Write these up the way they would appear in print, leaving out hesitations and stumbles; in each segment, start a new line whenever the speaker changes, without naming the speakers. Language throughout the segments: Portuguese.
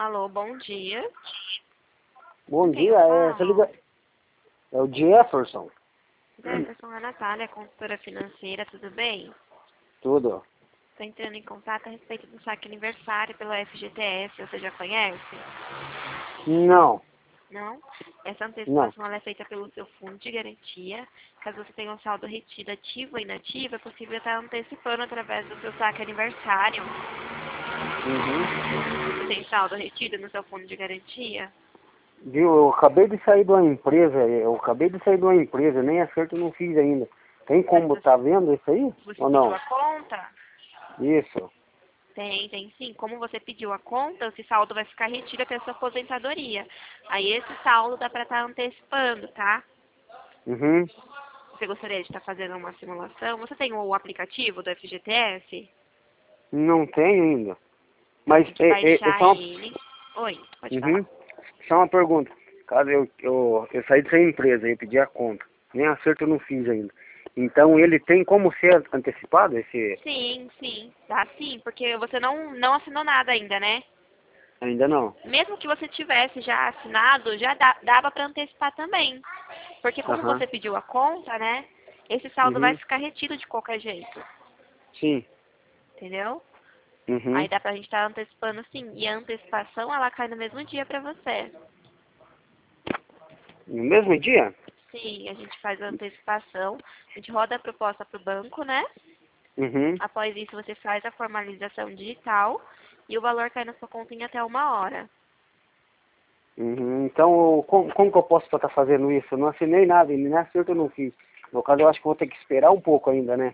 Alô, bom dia.
Bom
Quem
dia,
fala?
é o Jefferson.
Jefferson, a Natália, consultora financeira, tudo bem?
Tudo.
Estou entrando em contato a respeito do saque aniversário pelo FGTS, você já conhece?
Não,
Não? Essa
não.
antecipação ela é feita pelo seu fundo de garantia. Caso você tenha um saldo retido ativo ou inativo, é possível estar antecipando através do seu saque aniversário.
Uhum.
Você tem saldo retido no seu fundo de garantia?
Viu, eu acabei de sair de uma empresa, nem acerto não fiz ainda. Tem
Mas
como tá vendo isso aí?
você
Ou
pediu
não?
a conta?
Isso.
Tem sim. Como você pediu a conta, esse saldo vai ficar retido até a sua aposentadoria. Aí esse saldo dá para estar antecipando, tá?
Uhum.
Você gostaria de estar fazendo uma simulação? Você tem o aplicativo do FGTS?
Não tenho ainda.
Então
Mas
tem que baixar
só uma,
ele. Oi, pode falar.
uhum. Só uma pergunta. Caso eu saí dessa empresa e pedi a conta, nem acerto eu não fiz ainda. Então ele tem como ser antecipado esse?
Sim. Dá sim, porque você não assinou nada ainda, né?
Ainda não.
Mesmo que você tivesse já assinado, já dava para antecipar também. Porque como
Aham.
você pediu a conta, né? Esse saldo vai
Uhum.
ficar retido de qualquer jeito.
Sim.
Entendeu? Aí
Uhum.
dá pra gente estar antecipando sim. E a antecipação, ela cai no mesmo dia pra você.
No mesmo dia?
Sim, a gente faz a antecipação, a gente roda a proposta pro banco, né?
Uhum.
Após isso, você faz a formalização digital e o valor cai na sua conta em até 1 hora.
Uhum. Então, como que eu posso estar fazendo isso? Eu não assinei nada, nem acerto eu não fiz. No caso, eu acho que vou ter que esperar um pouco ainda, né?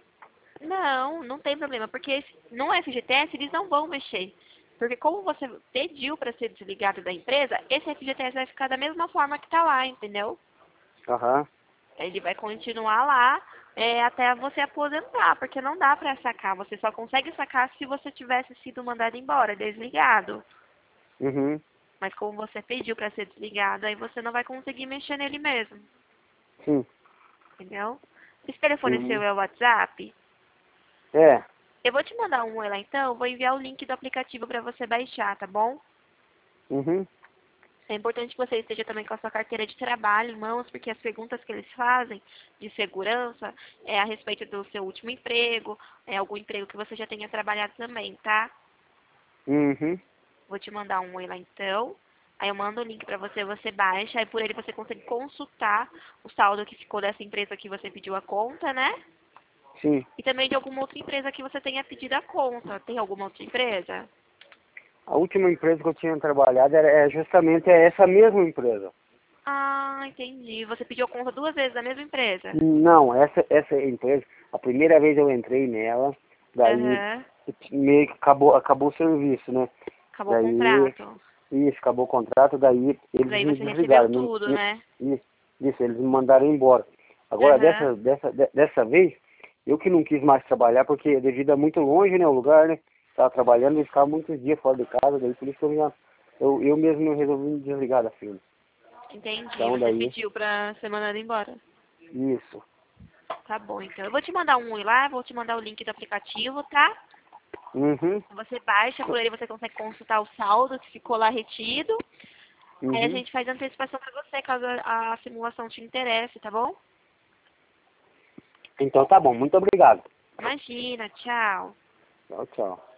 Não tem problema, porque no FGTS eles não vão mexer. Porque como você pediu para ser desligado da empresa, esse FGTS vai ficar da mesma forma que tá lá, entendeu?
Aham.
Ele vai continuar lá até você aposentar, porque não dá para sacar. Você só consegue sacar se você tivesse sido mandado embora, desligado.
Uhum.
Mas como você pediu para ser desligado, aí você não vai conseguir mexer nele mesmo,
Sim.
entendeu? Esse telefone seu
Uhum.
é o WhatsApp?
É.
Eu vou te mandar um oi lá então, vou enviar o link do aplicativo para você baixar, tá bom?
Uhum.
É importante que você esteja também com a sua carteira de trabalho em mãos, porque as perguntas que eles fazem de segurança é a respeito do seu último emprego, algum emprego que você já tenha trabalhado também, tá?
Uhum.
Vou te mandar um oi lá então. Aí eu mando o link pra você, você baixa, aí por ele você consegue consultar o saldo que ficou dessa empresa que você pediu a conta, né?
Sim.
E também de alguma outra empresa que você tenha pedido a conta. Tem alguma outra empresa?
A última empresa que eu tinha trabalhado é justamente essa mesma empresa.
Ah, entendi. Você pediu a conta 2 vezes da mesma empresa?
Não, essa empresa, a primeira vez eu entrei nela, daí
Aham.
meio que acabou o serviço, né?
Acabou o
Daí,
contrato.
isso, acabou o contrato, daí eles
Daí
me
você recebeu
desligaram.
tudo, né?
Isso, eles me mandaram embora. Agora,
Aham.
dessa vez, eu que não quis mais trabalhar, porque devido a muito longe, né, o lugar, né? Estava trabalhando e ficava muitos dias fora de casa, daí por isso que eu mesmo resolvi me desligar da firma.
Entendi.
Então,
Você
daí,
pediu pra ser mandado embora.
isso.
Tá bom, então. Eu vou te mandar um oi lá, vou te mandar o link do aplicativo, tá?
Uhum,
Você baixa, por ele você consegue consultar o saldo que ficou lá retido. Aí a
uhum.
gente faz a antecipação pra você, caso a simulação te interesse, tá bom?
Então tá bom, muito obrigado.
Imagina, tchau.
Tchau, tchau.